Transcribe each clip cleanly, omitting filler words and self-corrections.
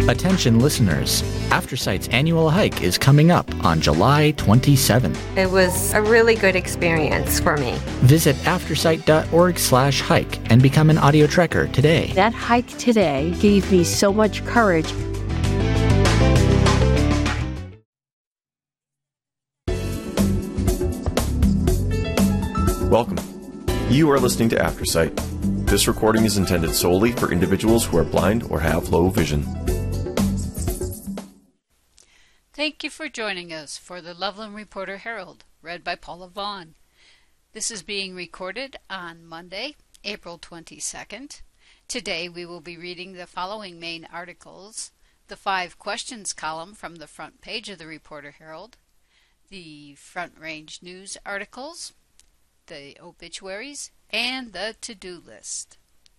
Attention listeners, AfterSight's annual hike is coming up on July 27th. It was a really good experience for me. Visit aftersight.org/hike and become an audio trekker today. That hike today gave me so much courage. Welcome. You are listening to AfterSight. This recording is intended solely for individuals who are blind or have low vision. Thank you for joining us for the Loveland Reporter Herald, read by Paula Vaughn. This is being recorded on Monday, April 22nd. Today we will be reading the following main articles: the 5 questions column from the front page of the Reporter Herald, the Front Range News articles, the obituaries, and the to-do list.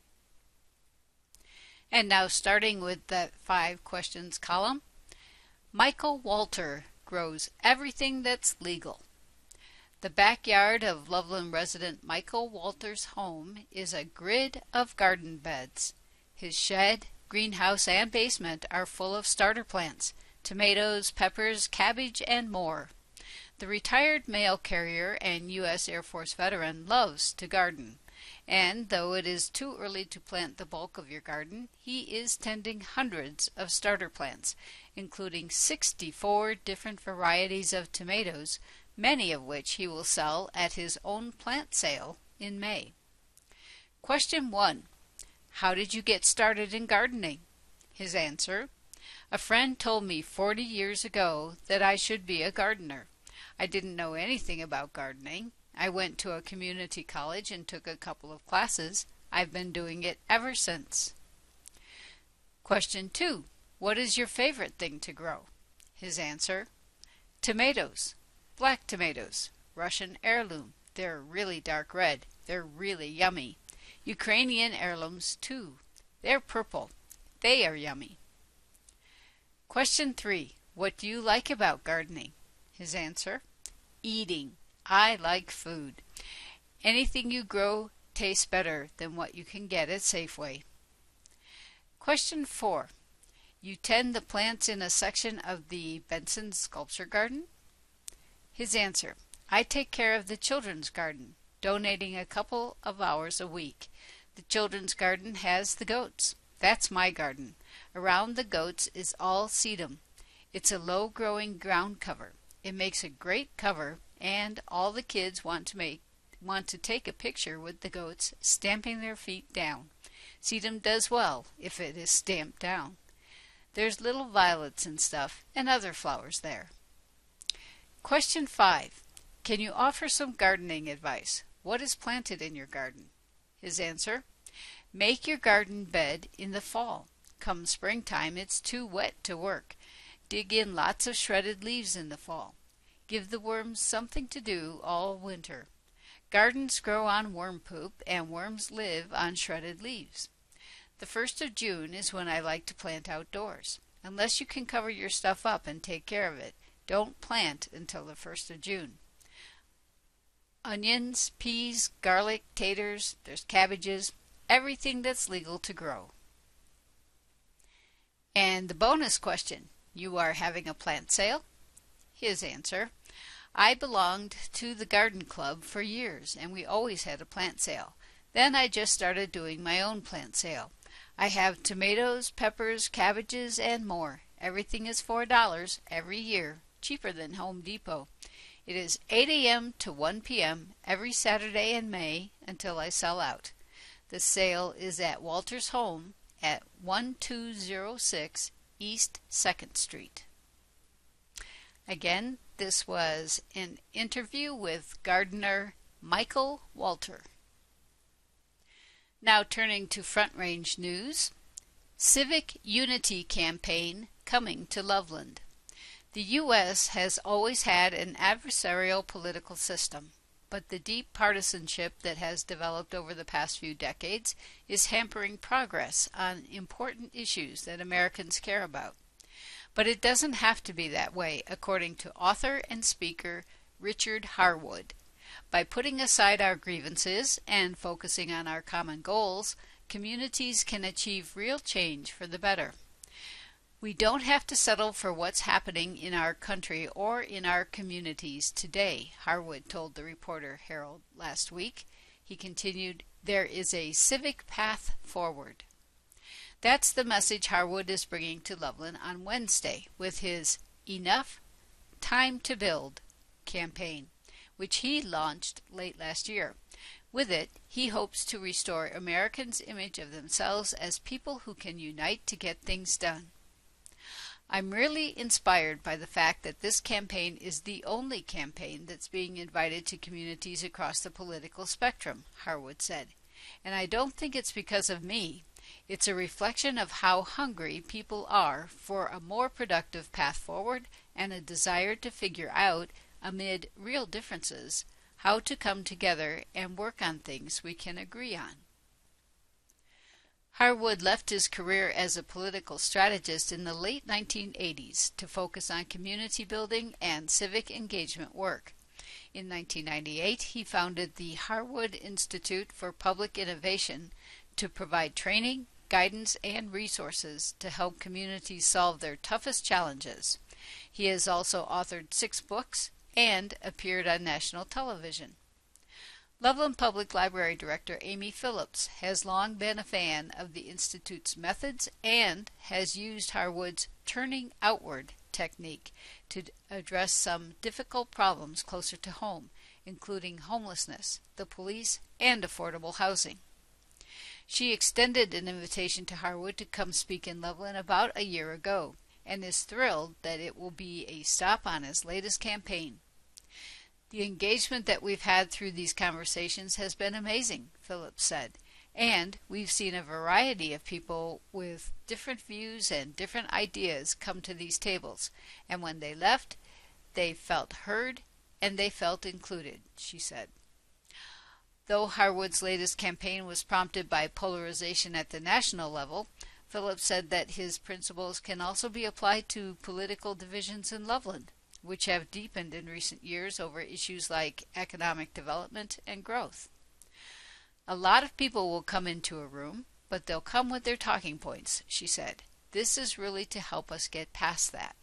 And now starting with the 5 questions column, Michael Walter grows everything that's legal. The backyard of Loveland resident Michael Walter's home is a grid of garden beds. His shed, greenhouse, and basement are full of starter plants, tomatoes, peppers, cabbage, and more. The retired mail carrier and U.S. Air Force veteran loves to garden, and though it is too early to plant the bulk of your garden, he is tending hundreds of starter plants, including 64 different varieties of tomatoes, many of which he will sell at his own plant sale in May. Question 1. How did you get started in gardening? His answer: a friend told me 40 years ago that I should be a gardener. I didn't know anything about gardening. I went to a community college and took a couple of classes. I've been doing it ever since. Question 2. What is your favorite thing to grow? His answer: tomatoes. Black tomatoes. Russian heirloom. They're really dark red. They're really yummy. Ukrainian heirlooms too. They're purple. They are yummy. Question 3. What do you like about gardening? His answer: eating. I like food. Anything you grow tastes better than what you can get at Safeway. Question 4. You tend the plants in a section of the Benson Sculpture Garden? His answer: I take care of the children's garden, donating a couple of hours a week. The children's garden has the goats. That's my garden. Around the goats is all sedum. It's a low-growing ground cover. It makes a great cover, and all the kids want to take a picture with the goats stamping their feet down. Sedum does well if it is stamped down. There's little violets and stuff, and other flowers there. Question 5. Can you offer some gardening advice? What is planted in your garden? His answer: make your garden bed in the fall. Come springtime, it's too wet to work. Dig in lots of shredded leaves in the fall. Give the worms something to do all winter. Gardens grow on worm poop, and worms live on shredded leaves. The 1st of June is when I like to plant outdoors. Unless you can cover your stuff up and take care of it, don't plant until the 1st of June. Onions, peas, garlic, taters, there's cabbages, everything that's legal to grow. And the bonus question: you are having a plant sale? His answer: I belonged to the garden club for years, and we always had a plant sale. Then I just started doing my own plant sale. I have tomatoes, peppers, cabbages, and more. Everything is $4 every year, cheaper than Home Depot. It is 8 a.m. to 1 p.m. every Saturday in May until I sell out. The sale is at Walter's home at 1206 East 2nd Street. Again, this was an interview with gardener Michael Walter. Now turning to Front Range News. Civic Unity Campaign coming to Loveland. The U.S. has always had an adversarial political system, but the deep partisanship that has developed over the past few decades is hampering progress on important issues that Americans care about. But it doesn't have to be that way, according to author and speaker Richard Harwood. By putting aside our grievances and focusing on our common goals, communities can achieve real change for the better. We don't have to settle for what's happening in our country or in our communities today, Harwood told the Reporter Herald last week. He continued, there is a civic path forward. That's the message Harwood is bringing to Loveland on Wednesday with his Enough Time to Build campaign, which he launched late last year. With it, he hopes to restore Americans' image of themselves as people who can unite to get things done. I'm really inspired by the fact that this campaign is the only campaign that's being invited to communities across the political spectrum, Harwood said. And I don't think it's because of me. It's a reflection of how hungry people are for a more productive path forward and a desire to figure out, amid real differences, how to come together and work on things we can agree on. Harwood left his career as a political strategist in the late 1980s to focus on community building and civic engagement work. In 1998, he founded the Harwood Institute for Public Innovation to provide training, guidance, and resources to help communities solve their toughest challenges. He has also authored 6 books and appeared on national television. Loveland Public Library Director Amy Phillips has long been a fan of the Institute's methods and has used Harwood's turning outward technique to address some difficult problems closer to home, including homelessness, the police, and affordable housing. She extended an invitation to Harwood to come speak in Loveland about a year ago, and is thrilled that it will be a stop on his latest campaign. The engagement that we've had through these conversations has been amazing, Phillips said, and we've seen a variety of people with different views and different ideas come to these tables, and when they left, they felt heard and they felt included, she said. Though Harwood's latest campaign was prompted by polarization at the national level, Phillips said that his principles can also be applied to political divisions in Loveland, which have deepened in recent years over issues like economic development and growth. A lot of people will come into a room, but they'll come with their talking points, she said. This is really to help us get past that.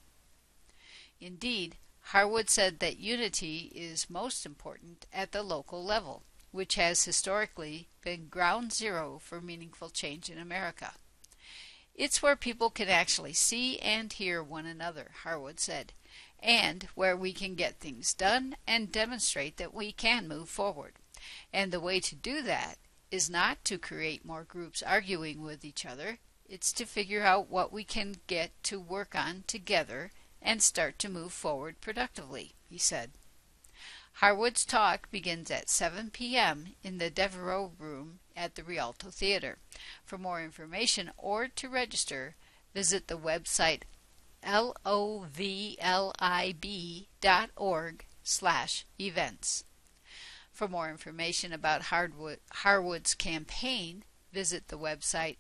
Indeed, Harwood said that unity is most important at the local level, which has historically been ground zero for meaningful change in America. It's where people can actually see and hear one another, Harwood said, and where we can get things done and demonstrate that we can move forward. And the way to do that is not to create more groups arguing with each other. It's to figure out what we can get to work on together and start to move forward productively, he said. Harwood's talk begins at 7 p.m. in the Devereaux Room at the Rialto Theater. For more information or to register, visit the website lovlib.org/events. For more information about Harwood's campaign, visit the website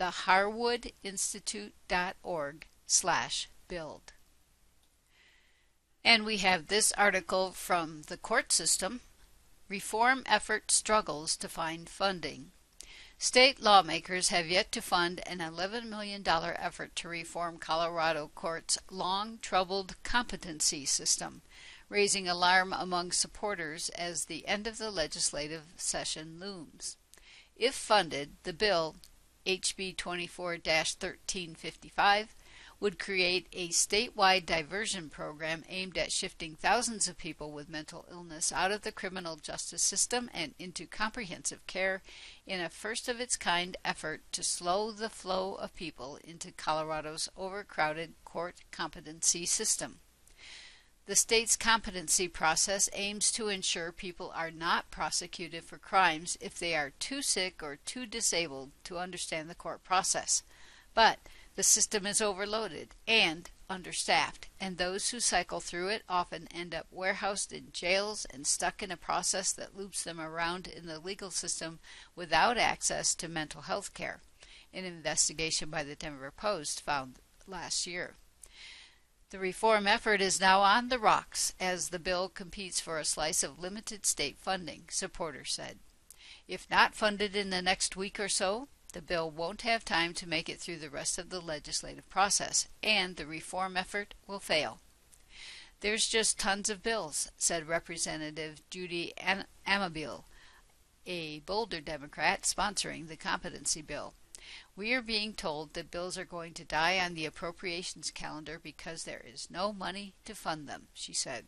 theharwoodinstitute.org/build. And we have this article from the court system. Reform effort struggles to find funding. State lawmakers have yet to fund an $11 million effort to reform Colorado courts' long-troubled competency system, raising alarm among supporters as the end of the legislative session looms. If funded, the bill, HB 24-1355, would create a statewide diversion program aimed at shifting thousands of people with mental illness out of the criminal justice system and into comprehensive care in a first-of-its-kind effort to slow the flow of people into Colorado's overcrowded court competency system. The state's competency process aims to ensure people are not prosecuted for crimes if they are too sick or too disabled to understand the court process. But the system is overloaded and understaffed, and those who cycle through it often end up warehoused in jails and stuck in a process that loops them around in the legal system without access to mental health care, an investigation by the Denver Post found last year. The reform effort is now on the rocks as the bill competes for a slice of limited state funding, supporters said. If not funded in the next week or so, the bill won't have time to make it through the rest of the legislative process, and the reform effort will fail. There's just tons of bills, said Representative Judy Amabile, a Boulder Democrat sponsoring the competency bill. We are being told that bills are going to die on the appropriations calendar because there is no money to fund them, she said.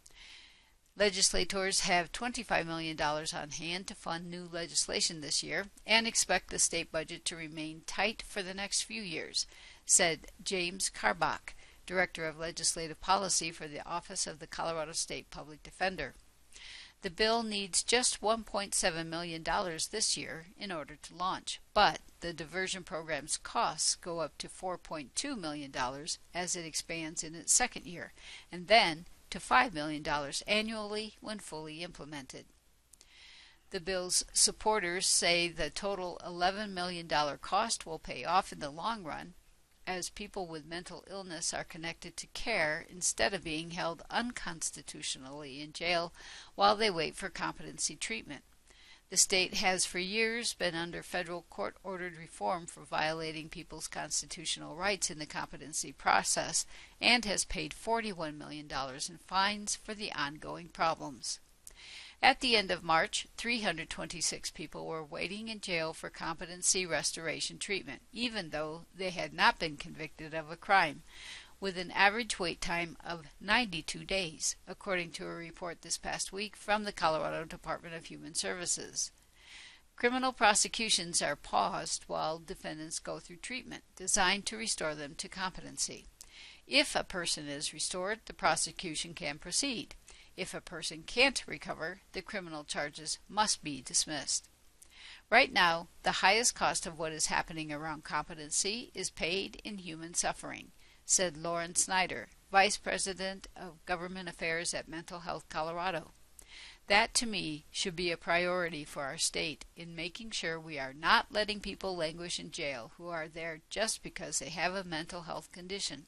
Legislators have $25 million on hand to fund new legislation this year and expect the state budget to remain tight for the next few years, said James Karbach, Director of Legislative Policy for the Office of the Colorado State Public Defender. The bill needs just $1.7 million this year in order to launch, but the diversion program's costs go up to $4.2 million as it expands in its second year, and then to $5 million annually when fully implemented. The bill's supporters say the total $11 million cost will pay off in the long run, as people with mental illness are connected to care instead of being held unconstitutionally in jail while they wait for competency treatment. The state has for years been under federal court-ordered reform for violating people's constitutional rights in the competency process and has paid $41 million in fines for the ongoing problems. At the end of March, 326 people were waiting in jail for competency restoration treatment, even though they had not been convicted of a crime, with an average wait time of 92 days, according to a report this past week from the Colorado Department of Human Services. Criminal prosecutions are paused while defendants go through treatment designed to restore them to competency. If a person is restored, the prosecution can proceed. If a person can't recover, the criminal charges must be dismissed. Right now, the highest cost of what is happening around competency is paid in human suffering, said Lauren Snyder, Vice President of Government Affairs at Mental Health Colorado. That, to me, should be a priority for our state in making sure we are not letting people languish in jail who are there just because they have a mental health condition.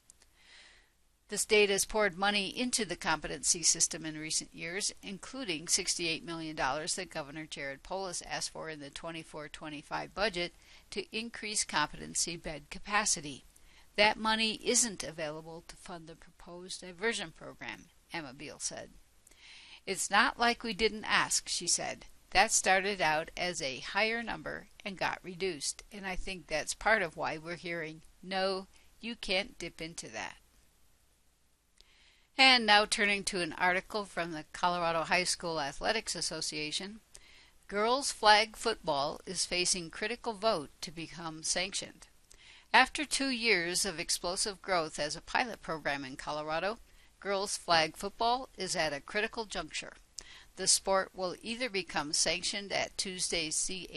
The state has poured money into the competency system in recent years, including $68 million that Governor Jared Polis asked for in the 24-25 budget to increase competency bed capacity. That money isn't available to fund the proposed diversion program, Amabile said. It's not like we didn't ask, she said. That started out as a higher number and got reduced, and I think that's part of why we're hearing, no, you can't dip into that. And now turning to an article from the Colorado High School Athletics Association, girls flag football is facing critical vote to become sanctioned. After 2 years of explosive growth as a pilot program in Colorado, girls flag football is at a critical juncture. The sport will either become sanctioned at Tuesday's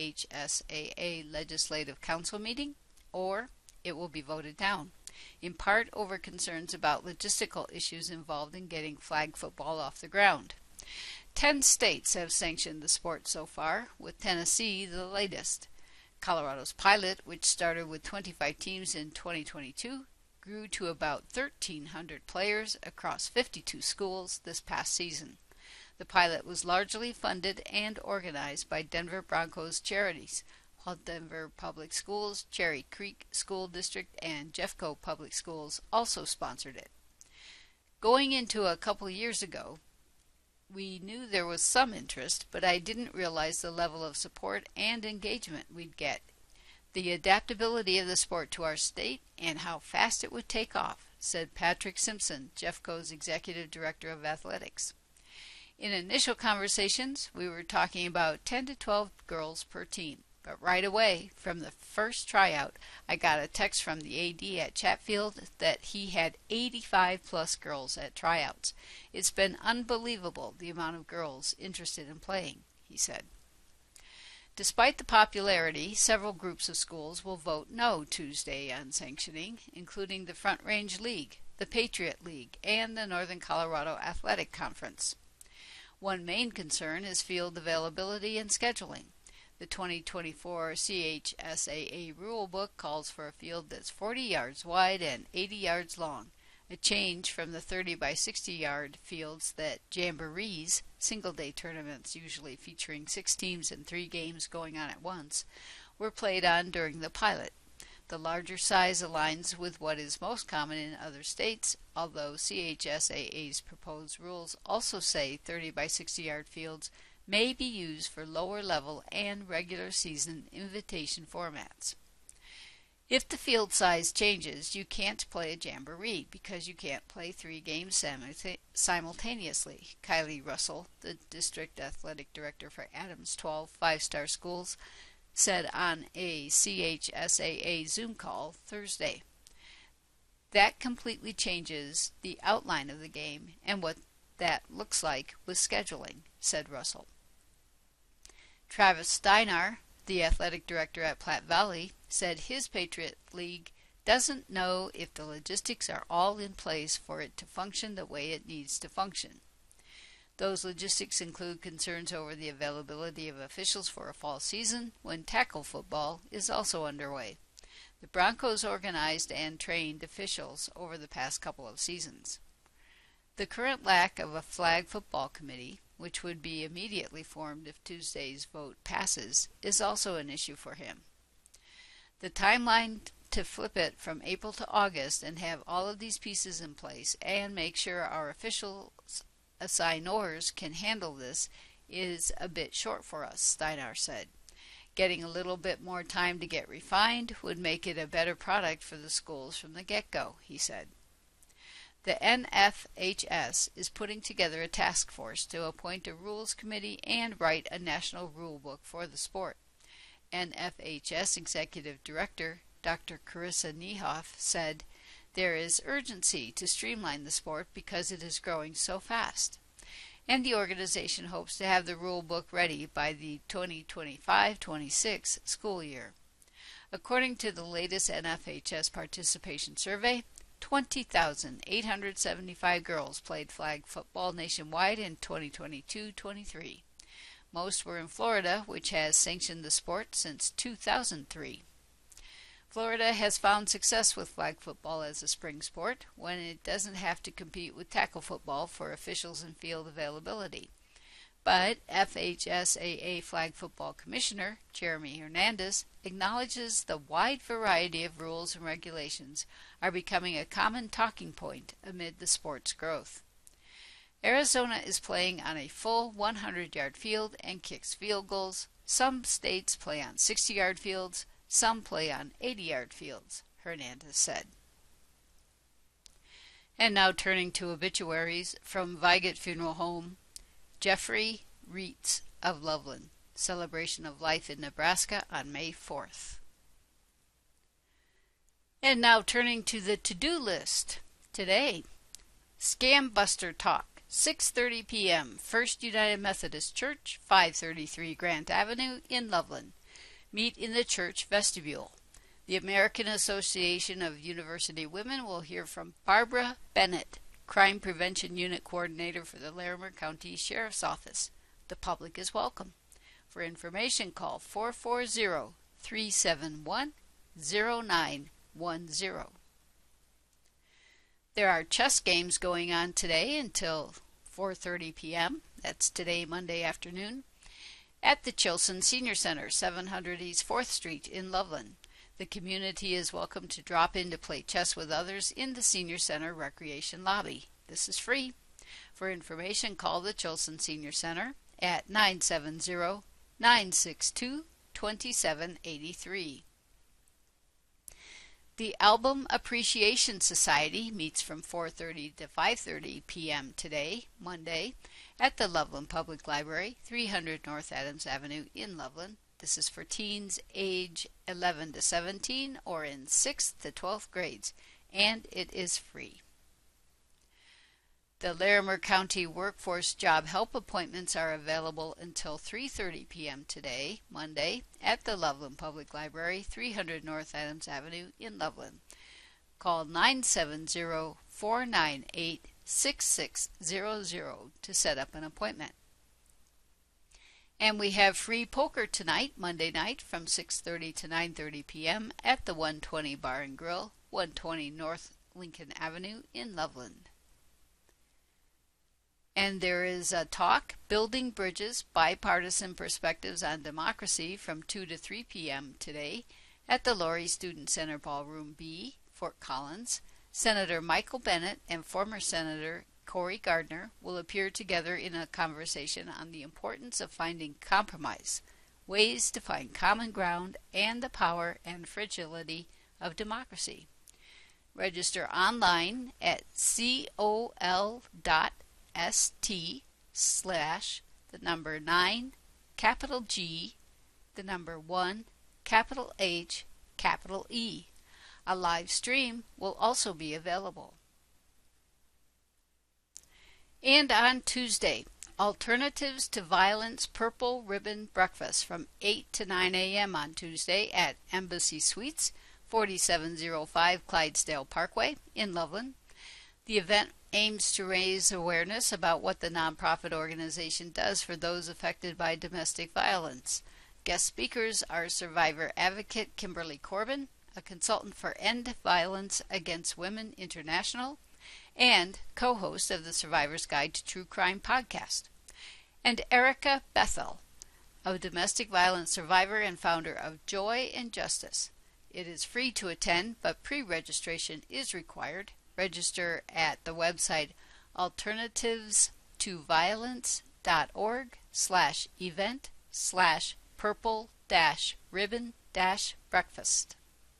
CHSAA Legislative Council meeting, or it will be voted down, in part over concerns about logistical issues involved in getting flag football off the ground. 10 states have sanctioned the sport so far, with Tennessee the latest. Colorado's pilot, which started with 25 teams in 2022, grew to about 1,300 players across 52 schools this past season. The pilot was largely funded and organized by Denver Broncos charities, while Denver Public Schools, Cherry Creek School District, and Jeffco Public Schools also sponsored it. Going into a couple years ago, we knew there was some interest, but I didn't realize the level of support and engagement we'd get, the adaptability of the sport to our state, and how fast it would take off, said Patrick Simpson, Jeffco's Executive Director of Athletics. In initial conversations, we were talking about 10 to 12 girls per team. But right away, from the first tryout, I got a text from the AD at Chatfield that he had 85-plus girls at tryouts. It's been unbelievable the amount of girls interested in playing, he said. Despite the popularity, several groups of schools will vote no Tuesday on sanctioning, including the Front Range League, the Patriot League, and the Northern Colorado Athletic Conference. One main concern is field availability and scheduling. The 2024 CHSAA rulebook calls for a field that's 40 yards wide and 80 yards long, a change from the 30 by 60 yard fields that jamborees, single-day tournaments usually featuring 6 teams and 3 games going on at once, were played on during the pilot. The larger size aligns with what is most common in other states, although CHSAA's proposed rules also say 30 by 60 yard fields may be used for lower level and regular season invitation formats. If the field size changes, you can't play a jamboree because you can't play 3 games simultaneously. Kylie Russell, the district athletic director for Adams 12 5-star schools, said on a CHSAA Zoom call Thursday. That completely changes the outline of the game and what that looks like with scheduling, said Russell. Travis Steinar, the athletic director at Platte Valley, said his Patriot League doesn't know if the logistics are all in place for it to function the way it needs to function. Those logistics include concerns over the availability of officials for a fall season when tackle football is also underway. The Broncos organized and trained officials over the past couple of seasons. The current lack of a flag football committee, which would be immediately formed if Tuesday's vote passes, is also an issue for him. The timeline to flip it from April to August and have all of these pieces in place and make sure our officials assignors can handle this is a bit short for us, Steinar said. Getting a little bit more time to get refined would make it a better product for the schools from the get-go, he said. The NFHS is putting together a task force to appoint a rules committee and write a national rule book for the sport. NFHS Executive Director Dr. Carissa Niehoff said, "There is urgency to streamline the sport because it is growing so fast." And the organization hopes to have the rule book ready by the 2025-26 school year. According to the latest NFHS participation survey, 20,875 girls played flag football nationwide in 2022-23. Most were in Florida, which has sanctioned the sport since 2003. Florida has found success with flag football as a spring sport when it doesn't have to compete with tackle football for officials and field availability. But FHSAA Flag Football Commissioner Jeremy Hernandez acknowledges the wide variety of rules and regulations are becoming a common talking point amid the sport's growth. Arizona is playing on a full 100-yard field and kicks field goals. Some states play on 60-yard fields. Some play on 80-yard fields, Hernandez said. And now turning to obituaries from Viget Funeral Home, Jeffrey Reitz of Loveland, celebration of life in Nebraska on May 4th. And now turning to the to-do list. Today, Scam Buster Talk, 6:30 p.m., First United Methodist Church, 533 Grant Avenue in Loveland. Meet in the church vestibule. The American Association of University Women will hear from Barbara Bennett, Crime Prevention Unit Coordinator for the Larimer County Sheriff's Office. The public is welcome. For information, call 440-371-0910. There are chess games going on today until 4:30 p.m. That's today, Monday afternoon, at the Chilson Senior Center, 700 East 4th Street in Loveland. The community is welcome to drop in to play chess with others in the Senior Center Recreation Lobby. This is free. For information, call the Chilson Senior Center at 970-962-2783. The Album Appreciation Society meets from 4:30 to 5:30 p.m. today, Monday, at the Loveland Public Library, 300 North Adams Avenue in Loveland. This is for teens age 11 to 17 or in 6th to 12th grades, and it is free. The Larimer County Workforce Job Help appointments are available until 3:30 p.m. today, Monday, at the Loveland Public Library, 300 North Adams Avenue in Loveland. Call 970-498-6600 to set up an appointment. And we have free poker tonight, Monday night, from 6:30 to 9:30 p.m. at the 120 Bar and Grill, 120 North Lincoln Avenue in Loveland. And there is a talk, Building Bridges, Bipartisan Perspectives on Democracy, from 2 to 3 p.m. today at the Laurie Student Center Ballroom B, Fort Collins. Senator Michael Bennet and former Senator Cory Gardner will appear together in a conversation on the importance of finding compromise, ways to find common ground, and the power and fragility of democracy. Register online at col.st/9, capital G, the number 1, capital H, capital E. A live stream will also be available. And on Tuesday, Alternatives to Violence Purple Ribbon Breakfast from 8 to 9 a.m. on Tuesday at Embassy Suites, 4705 Clydesdale Parkway in Loveland. The event aims to raise awareness about what the nonprofit organization does for those affected by domestic violence. Guest speakers are survivor advocate Kimberly Corbin, a consultant for End Violence Against Women International, and co-host of the Survivor's Guide to True Crime podcast, and Erica Bethel, a domestic violence survivor and founder of Joy and Justice. It is free to attend, but pre-registration is required. Register at the website alternatives2violence.org/event/purple-ribbon-breakfast.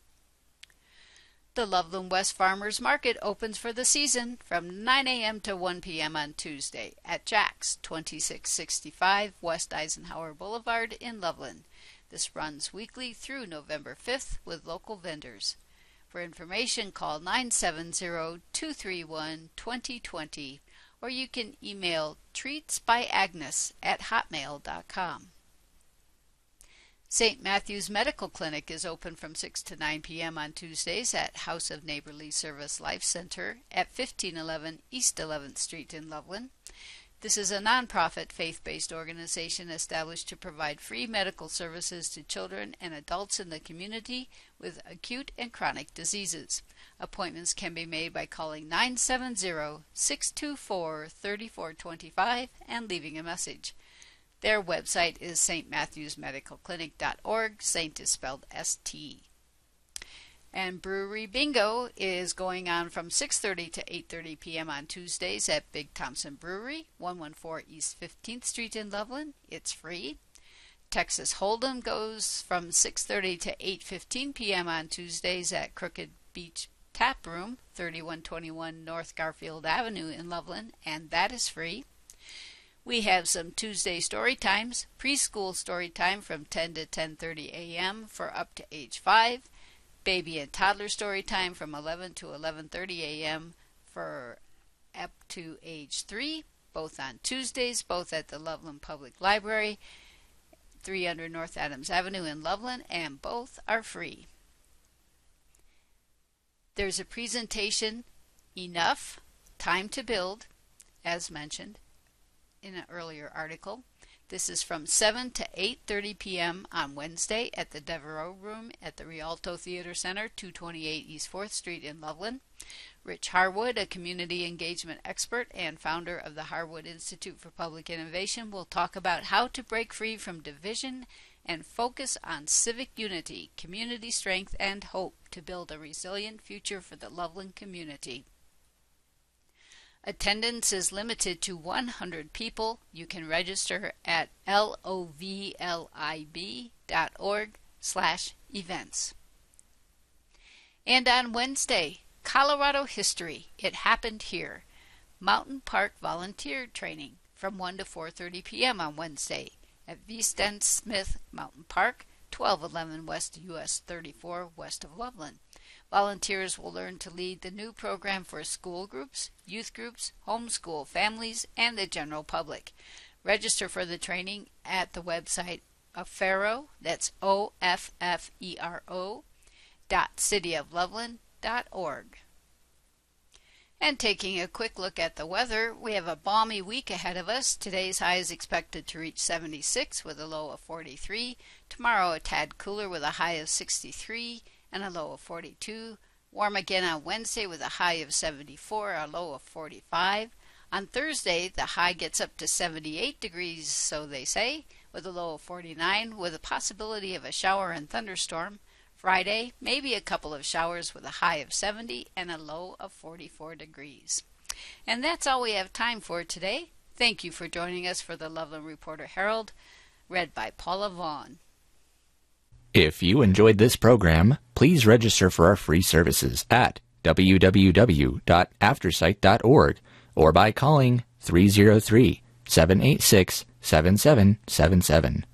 The Loveland West Farmers Market opens for the season from 9 a.m. to 1 p.m. on Tuesday at Jack's, 2665 West Eisenhower Boulevard in Loveland. This runs weekly through November 5th with local vendors. For information, call 970-231-2020, or you can email treatsbyagnes@hotmail.com. St. Matthew's Medical Clinic is open from 6 to 9 p.m. on Tuesdays at House of Neighborly Service Life Center at 1511 East 11th Street in Loveland. This is a nonprofit faith-based organization established to provide free medical services to children and adults in the community with acute and chronic diseases. Appointments can be made by calling 970-624-3425 and leaving a message. Their website is stmatthewsmedicalclinic.org. Saint is spelled S-T. And Brewery Bingo is going on from 6:30 to 8:30 p.m. on Tuesdays at Big Thompson Brewery, 114 East 15th Street in Loveland. It's free. Texas Hold'em goes from 6:30 to 8:15 p.m. on Tuesdays at Crooked Beach Tap Room, 3121 North Garfield Avenue in Loveland, and that is free. We have some Tuesday story times, preschool story time from 10 to 10:30 a.m. for up to age 5. Baby and toddler story time from 11 to 11:30 a.m. for up to age 3, both on Tuesdays, both at the Loveland Public Library, 300 North Adams Avenue in Loveland, and both are free. There's a presentation, Enough Time to Build, as mentioned in an earlier article. This is from 7 to 8:30 p.m. on Wednesday at the Devereaux Room at the Rialto Theater Center, 228 East 4th Street in Loveland. Rich Harwood, a community engagement expert and founder of the Harwood Institute for Public Innovation, will talk about how to break free from division and focus on civic unity, community strength, and hope to build a resilient future for the Loveland community. Attendance is limited to 100 people. You can register at lovlib.org/events. And on Wednesday, Colorado History. It happened here. Mountain Park Volunteer Training from 1 to 4:30 p.m. on Wednesday at V. Sten Smith Mountain Park, 1211 West US 34 west of Loveland. Volunteers will learn to lead the new program for school groups, youth groups, homeschool families, and the general public. Register for the training at the website Offero, that's OFFERO, cityofloveland.org. And taking a quick look at the weather, we have a balmy week ahead of us. Today's high is expected to reach 76 with a low of 43. Tomorrow a tad cooler with a high of 63 and a low of 42. Warm again on Wednesday with a high of 74, a low of 45. On Thursday, the high gets up to 78 degrees, so they say, with a low of 49, with a possibility of a shower and thunderstorm. Friday, maybe a couple of showers with a high of 70 and a low of 44 degrees. And that's all we have time for today. Thank you for joining us for the Loveland Reporter Herald, read by Paula Vaughn. If you enjoyed this program, please register for our free services at www.aftersight.org or by calling 303-786-7777.